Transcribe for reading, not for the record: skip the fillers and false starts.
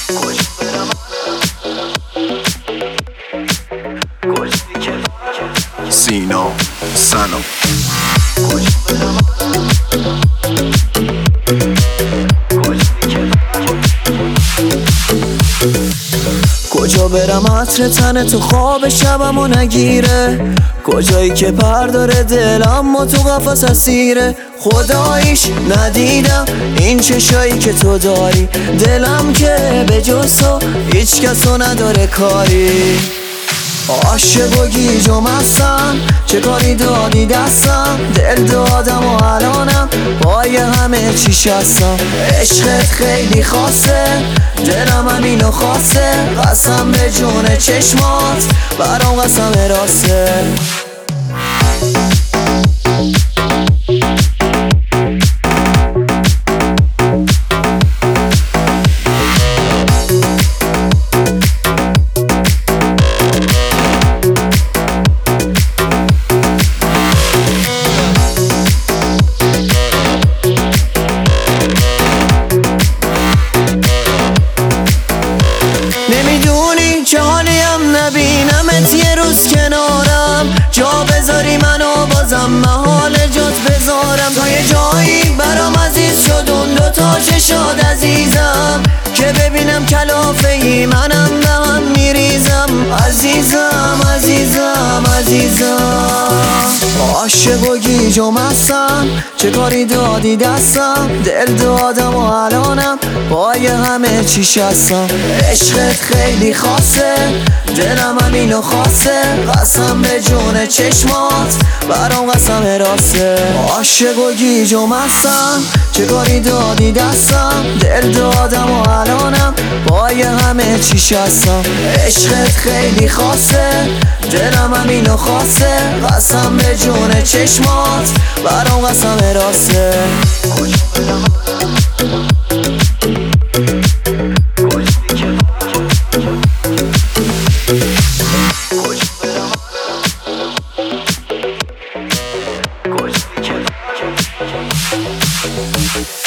سینا سنا کجا برم عطر تن تو خواب شبمو نگیره، کجایی که پر داره دلم و تو قفس اسیره. خداییش ندیدم این چشایی که تو داری، دلم که به جز تو هیچ کسو نداره کاری. عاشق و گیج و مستم، چه کاری دادی دستم، دل دادم و الانم پای همه چیش هستم. عشقت خیلی خاصه، دلم همینو خواسته، قسم به جون چشمات برام قسم راسته. نمیدونی که حالیم نبینمت یه روز کنارم، جا بذاری منو بازم محال جات بذارم. تا یه جایی برام عزیز شد اون دوتا چشات عزیزم، که ببینم کلافه ای منم به هم میریزم. عزیزم عزیزم عزیزم، عاشق و گیج و مستم، چه کاری دادی دستم، دل دادم و الانم پای همه چیش هستم. عشقت خیلی خاصه، دلم همینو خواسته، قسم به جون چشمات برام قسم راسته. عاشق و گیج و مستم، چه کاری دادی دستم، دل دادم و الانم پای همه چیش هستم. عشقت خیلی خاصه، دلم همینو خواسته، قسم به جون چشمات برام قسم راسته. کجا